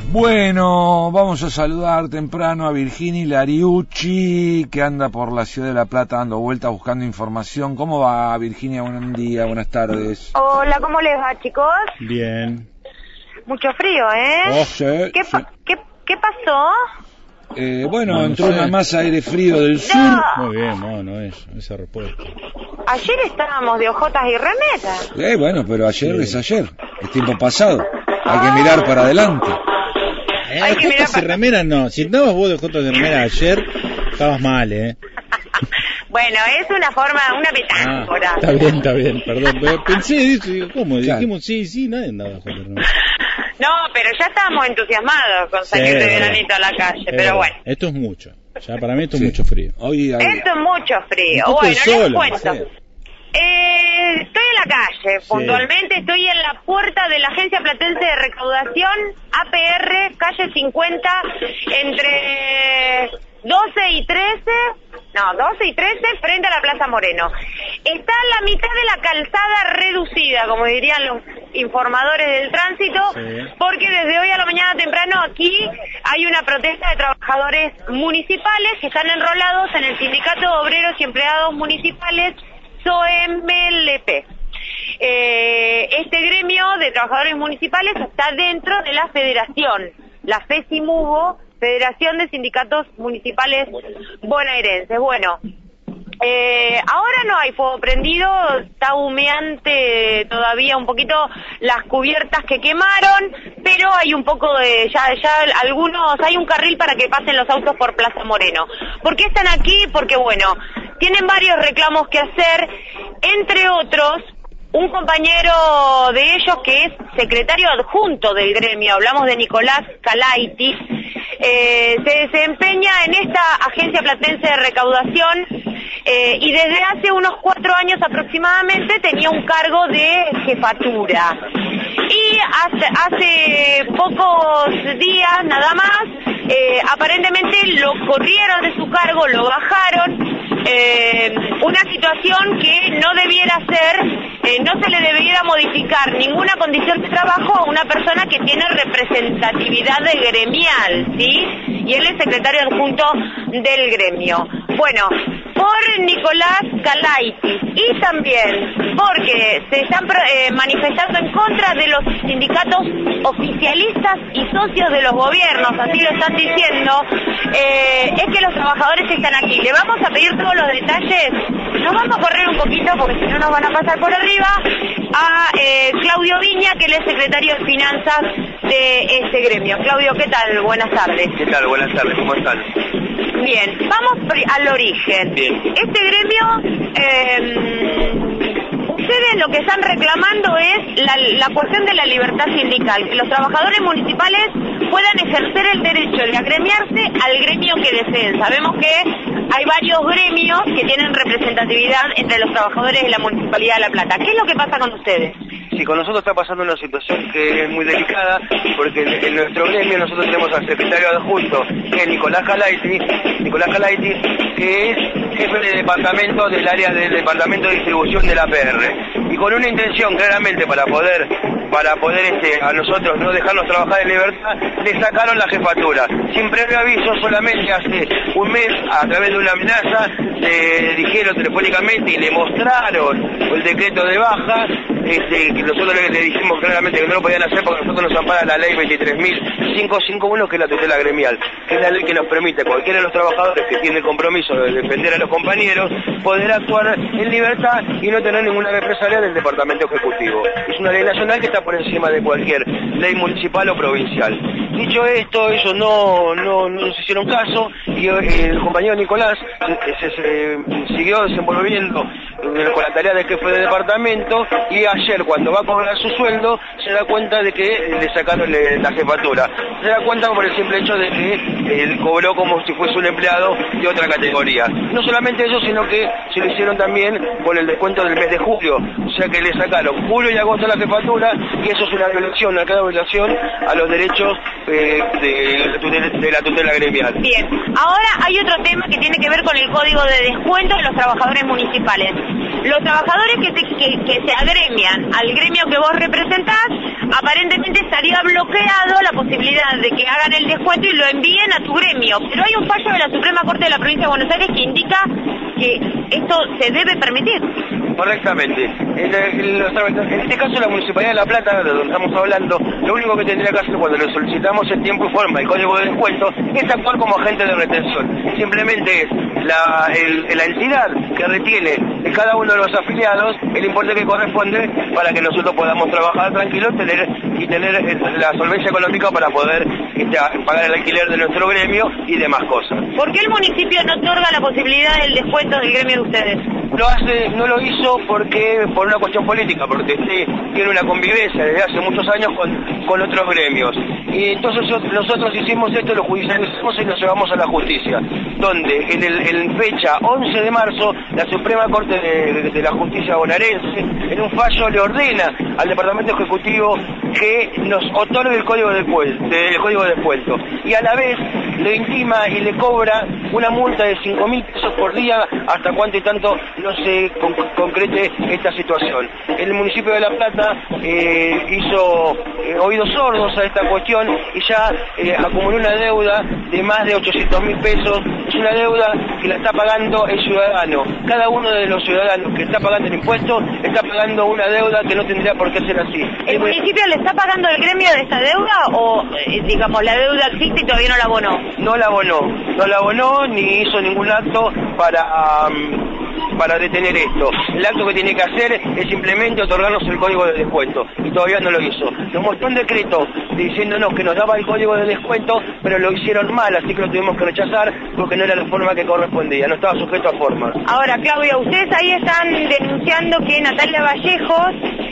Bueno, vamos a saludar temprano a Virginia Lariucci, que anda por la ciudad de La Plata dando vueltas buscando información. ¿Cómo va, Virginia? Buen día, buenas tardes. Hola, ¿cómo les va, chicos? Bien. Mucho frío, ¿eh? Oh, sí, ¿Qué pasó? Bueno, entró una masa de aire frío del sur. Muy bien, no, esa respuesta. Ayer estábamos de ojotas y remeras. Bueno, pero ayer es ayer, es tiempo pasado. Hay que mirar para adelante. Hay que mirar y remeras no. Si andabas vos de ojotas y remeras ayer, estabas mal, Bueno, es una forma, una metáfora. Está bien, perdón. Pensé, dije, ¿cómo? Claro. Dijimos sí, nadie andaba de ojotas y remeras. No, pero ya estábamos entusiasmados con salir de veranito a la calle, pero bueno. Esto es mucho. Ya para mí esto es mucho frío. Esto es mucho frío. Bueno, les cuento. Estoy en la calle, puntualmente estoy en la puerta de la Agencia Platense de Recaudación, APR, calle 50, entre 12 y 13, frente a la Plaza Moreno. Está en la mitad de la calzada reducida, como dirían los informadores del tránsito, porque desde hoy a la mañana temprano aquí hay una protesta de trabajadores municipales que están enrolados en el Sindicato de Obreros y Empleados Municipales, SOEMLP. Este gremio de trabajadores municipales está dentro de la federación, la FESIMUBO, Federación de Sindicatos Municipales Bonaerenses. Bueno, ahora no hay fuego prendido, está humeante todavía un poquito las cubiertas que quemaron, pero hay un poco de, ya algunos, hay un carril para que pasen los autos por Plaza Moreno. ¿Por qué están aquí? Porque bueno, tienen varios reclamos que hacer, entre otros, un compañero de ellos que es secretario adjunto del gremio, hablamos de Nicolás Calaitis, se desempeña en esta Agencia Platense de Recaudación y desde hace unos 4 años aproximadamente tenía un cargo de jefatura. Y hace pocos días nada más, aparentemente lo corrieron de su cargo, lo bajaron, una situación que no debiera ser, no se le debiera modificar ninguna condición de trabajo a una persona que tiene representatividad de gremial, ¿sí? Y él es secretario adjunto del gremio. Bueno, por Nicolás Calaitis y también porque se están manifestando en contra de los sindicatos oficialistas y socios de los gobiernos, así lo están diciendo, es que los trabajadores están aquí. Le vamos a pedir todos los detalles, nos vamos a correr un poquito porque si no nos van a pasar por arriba, a Claudio Viña, que él es secretario de Finanzas de este gremio. Claudio, ¿qué tal? Buenas tardes. ¿Qué tal? Buenas tardes, ¿cómo están? Bien, vamos al origen. Bien. Este gremio, ustedes lo que están reclamando es la cuestión de la libertad sindical, que los trabajadores municipales puedan ejercer el derecho de agremiarse al gremio que deseen. Sabemos que hay varios gremios que tienen representatividad entre los trabajadores de la Municipalidad de La Plata. ¿Qué es lo que pasa con ustedes? Sí, con nosotros está pasando una situación que es muy delicada, porque en nuestro gremio nosotros tenemos al secretario adjunto, que es Nicolás Calaitis, que es jefe de departamento del área del departamento de distribución de la APR. Y con una intención claramente para poder a nosotros no dejarnos trabajar en libertad, le sacaron la jefatura. Sin previo aviso, solamente hace un mes, a través de una amenaza, le dijeron telefónicamente y le mostraron el decreto de baja, que nosotros le dijimos claramente que no lo podían hacer porque nosotros nos ampara la ley 23.551, que es la tutela gremial, que es la ley que nos permite a cualquiera de los trabajadores que tiene el compromiso de defender a los compañeros poder actuar en libertad y no tener ninguna represalia del departamento ejecutivo. Es una ley nacional que está por encima de cualquier ley municipal o provincial. Dicho esto, ellos no se hicieron caso y el compañero Nicolás se siguió desenvolviendo con la tarea de jefe de departamento, y ayer cuando va a cobrar su sueldo se da cuenta de que le sacaron la jefatura. Se da cuenta por el simple hecho de que él cobró como si fuese un empleado de otra categoría. No solamente eso, sino que se lo hicieron también con el descuento del mes de julio, o sea que le sacaron julio y agosto la jefatura, y eso es una violación, una clara violación a los derechos de la tutela gremial. Bien, ahora hay otro tema que tiene que ver con el código de descuento de los trabajadores municipales. Los trabajadores que se agremian al gremio que vos representás, aparentemente estaría bloqueado la posibilidad de que hagan el descuento y lo envíen a tu gremio. Pero hay un fallo de la Suprema Corte de la Provincia de Buenos Aires que indica que esto se debe permitir. Correctamente. En este caso la Municipalidad de La Plata, de donde estamos hablando, lo único que tendría que hacer cuando le solicitamos en tiempo y forma el código de descuento es actuar como agente de retención. Simplemente es la entidad que retiene de cada uno de los afiliados el importe que corresponde para que nosotros podamos trabajar tranquilos y tener la solvencia económica para poder pagar el alquiler de nuestro gremio y demás cosas. ¿Por qué el municipio no otorga la posibilidad del descuento del gremio de ustedes? No lo hizo porque por una cuestión política, porque tiene una convivencia desde hace muchos años con otros gremios. Y entonces nosotros hicimos esto, lo judicializamos y lo llevamos a la justicia, donde en fecha 11 de marzo, la Suprema Corte de la Justicia bonaerense, en un fallo le ordena al Departamento Ejecutivo que nos otorgue el código de descuento, y a la vez le intima y le cobra una multa de 5.000 pesos por día hasta cuánto y tanto no se concrete esta situación. El municipio de La Plata hizo oídos sordos a esta cuestión y ya acumuló una deuda de más de 800.000 pesos. Es una deuda que la está pagando el ciudadano. Cada uno de los ciudadanos que está pagando el impuesto está pagando una deuda que no tendría por qué ser así. ¿El municipio le está pagando el gremio de esta deuda o, digamos, la deuda existe y todavía no la abonó? No la abonó ni hizo ningún acto para detener esto. El acto que tiene que hacer es simplemente otorgarnos el código de descuento, y todavía no lo hizo. Nos mostró un decreto diciéndonos que nos daba el código de descuento, pero lo hicieron mal, así que lo tuvimos que rechazar porque no era la forma que correspondía, no estaba sujeto a formas. Ahora, Claudia, ustedes ahí están denunciando que Natalia Vallejos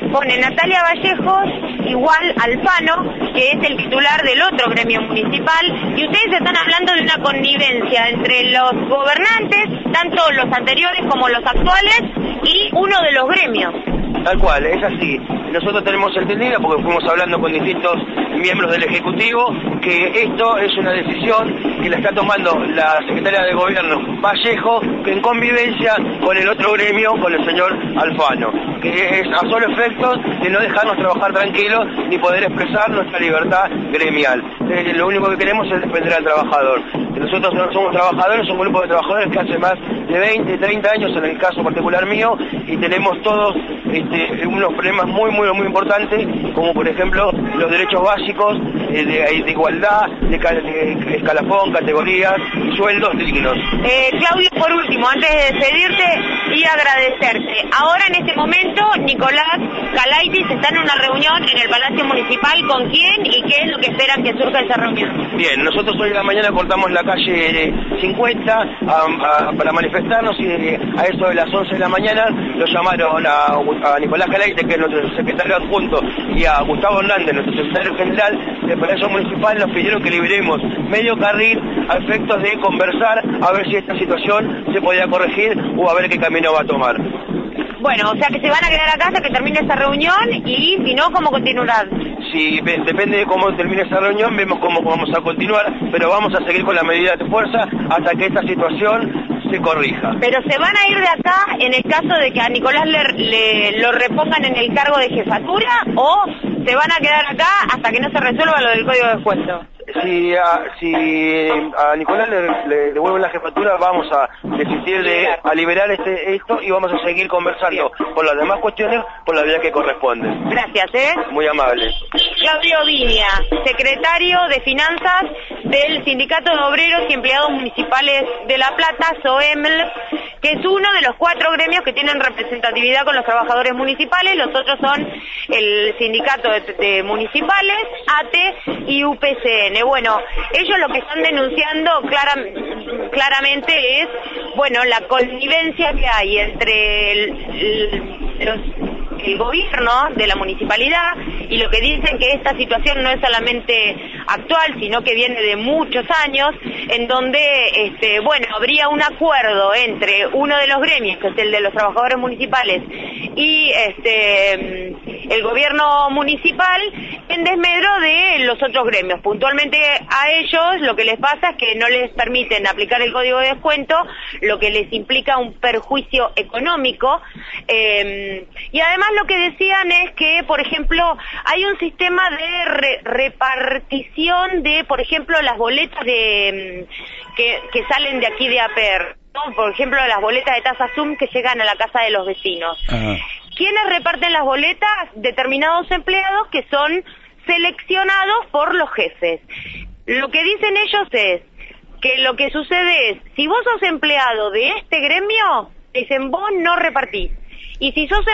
igual Alfano, que es el titular del otro gremio municipal, y ustedes están hablando de una connivencia entre los gobernantes, tanto los anteriores como los actuales, y uno de los gremios. Tal cual, es así. Nosotros tenemos entendido, porque fuimos hablando con distintos miembros del Ejecutivo, que esto es una decisión que la está tomando la secretaria de Gobierno Vallejo, que en convivencia con el otro gremio, con el señor Alfano, que es a solo efectos de no dejarnos trabajar tranquilos ni poder expresar nuestra libertad gremial. Lo único que queremos es defender al trabajador. Nosotros no somos trabajadores, somos un grupo de trabajadores que hace más de 20, 30 años, en el caso particular mío, y tenemos todos unos problemas muy importantes, como por ejemplo los derechos básicos de igualdad, de escalafón, categorías y sueldos dignos. Claudio, por último, antes de despedirte y agradecerte, ahora en este momento Nicolás Calaitis está en una reunión en el Palacio Municipal. ¿Con quién y qué es lo que esperan que surja esa reunión? Bien, nosotros hoy de la mañana cortamos la calle 50 para manifestarnos, y a eso de las 11 de la mañana lo llamaron a Nicolás Calaitis, que es nuestro secretario adjunto, y a Gustavo Hernández, nuestro secretario general del Palacio Municipal. Nos pidieron que liberemos medio carril a efectos de conversar a ver si esta situación se podía corregir o a ver qué camino va a tomar. Bueno, o sea que se van a quedar acá hasta que termine esa reunión, y si no, ¿cómo continuarán? Sí, depende de cómo termine esa reunión, vemos cómo vamos a continuar, pero vamos a seguir con la medida de fuerza hasta que esta situación se corrija. ¿Pero se van a ir de acá en el caso de que a Nicolás lo repongan en el cargo de jefatura, o se van a quedar acá hasta que no se resuelva lo del código de descuento? Si a Nicolás le devuelven la jefatura, vamos a desistir a liberar esto y vamos a seguir conversando por las demás cuestiones por la vía que corresponde. Gracias, Muy amable. Claudio Viña, secretario de Finanzas del Sindicato de Obreros y Empleados Municipales de La Plata, SOEML, que es uno de los 4 gremios que tienen representatividad con los trabajadores municipales. Los otros son el Sindicato de Municipales, ATE y UPCN. Bueno, ellos lo que están denunciando claramente es, bueno, la connivencia que hay entre el gobierno de la municipalidad, y lo que dicen que esta situación no es solamente actual, sino que viene de muchos años, en donde, habría un acuerdo entre uno de los gremios, que es el de los trabajadores municipales, y el gobierno municipal, en desmedro de los los otros gremios. Puntualmente a ellos lo que les pasa es que no les permiten aplicar el código de descuento, lo que les implica un perjuicio económico, y además lo que decían es que, por ejemplo, hay un sistema de repartición de, por ejemplo, las boletas de que salen de aquí de APR, ¿no? Por ejemplo, las boletas de tasa Zoom que llegan a la casa de los vecinos. Ajá. ¿Quiénes reparten las boletas? Determinados empleados que son seleccionados por los jefes. Lo que dicen ellos es que lo que sucede es, si vos sos empleado de este gremio, dicen vos no repartís. Y si sos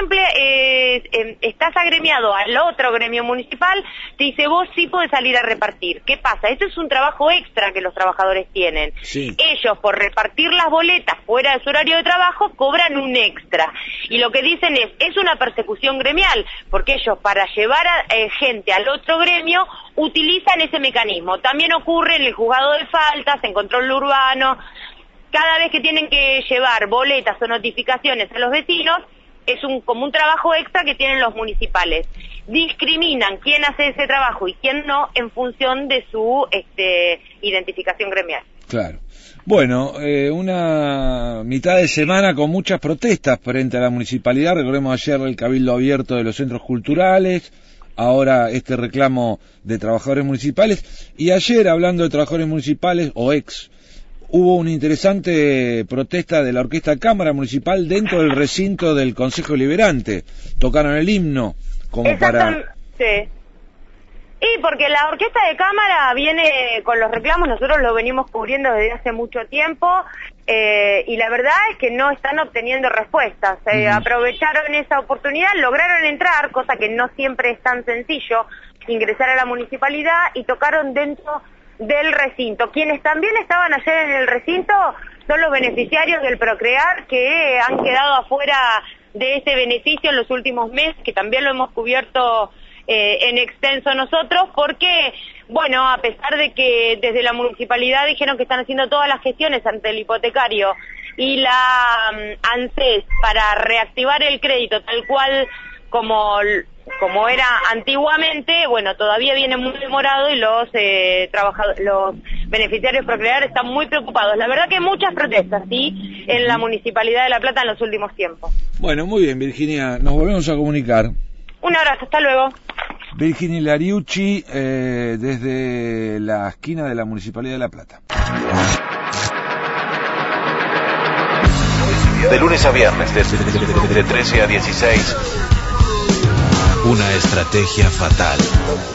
estás agremiado al otro gremio municipal, te dice vos sí podés salir a repartir. ¿Qué pasa? Este es un trabajo extra que los trabajadores tienen. Sí. Ellos, por repartir las boletas fuera de su horario de trabajo, cobran un extra. Y lo que dicen es una persecución gremial, porque ellos, para llevar a gente al otro gremio, utilizan ese mecanismo. También ocurre en el juzgado de faltas, en control urbano. Cada vez que tienen que llevar boletas o notificaciones a los vecinos, es como un trabajo extra que tienen los municipales. Discriminan quién hace ese trabajo y quién no en función de su identificación gremial. Claro. Bueno, una mitad de semana con muchas protestas frente a la municipalidad. Recordemos ayer el cabildo abierto de los centros culturales, ahora este reclamo de trabajadores municipales, y ayer, hablando de trabajadores municipales o hubo una interesante protesta de la Orquesta Cámara Municipal dentro del recinto del Consejo Liberante. Tocaron el himno como para... Sí. Y porque la Orquesta de Cámara viene con los reclamos, nosotros lo venimos cubriendo desde hace mucho tiempo, y la verdad es que no están obteniendo respuestas. Aprovecharon esa oportunidad, lograron entrar, cosa que no siempre es tan sencillo, ingresar a la municipalidad, y tocaron dentro del recinto. Quienes también estaban ayer en el recinto son los beneficiarios del Procrear, que han quedado afuera de ese beneficio en los últimos meses, que también lo hemos cubierto en extenso nosotros, porque, bueno, a pesar de que desde la municipalidad dijeron que están haciendo todas las gestiones ante el hipotecario y la ANSES para reactivar el crédito tal cual como era antiguamente, bueno, todavía viene muy demorado y los beneficiarios Procrear están muy preocupados. La verdad que muchas protestas, sí, en la Municipalidad de La Plata en los últimos tiempos. Bueno, muy bien, Virginia, nos volvemos a comunicar. Un abrazo, hasta luego. Virginia Lariucci, desde la esquina de la Municipalidad de La Plata. De lunes a viernes, de 13 a 16. Una estrategia fatal.